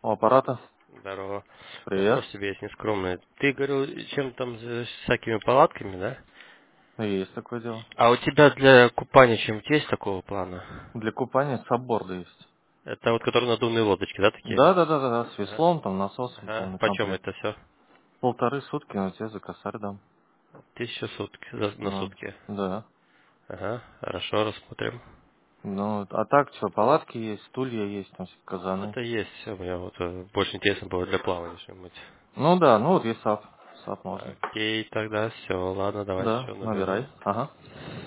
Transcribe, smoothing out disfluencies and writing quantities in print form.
У аппарата. Здорово. Привет. Вопрос тебе есть нескромный. Ты говорил, чем там с всякими палатками, да? Есть такое дело. А у тебя для купания чем-то есть такого плана? Для купания сабборда есть. Это вот которые надувные лодочки, да, такие? Да, с Ага. веслом, там насосом, Ага. полный Почем комплект. это все? 1,5 сутки, но тебе за косарь дам. 1000 на Ну, сутки. да. Ага, хорошо, рассмотрим. Ну, а так что, палатки есть, стулья есть, там всякие Ну, казаны. это есть все. Мне вот больше интересно было для плавания что-нибудь. Ну да, ну вот есть САП. САП можно. Окей, тогда все. Ладно, давай Да, еще наберу. набирай. Ага.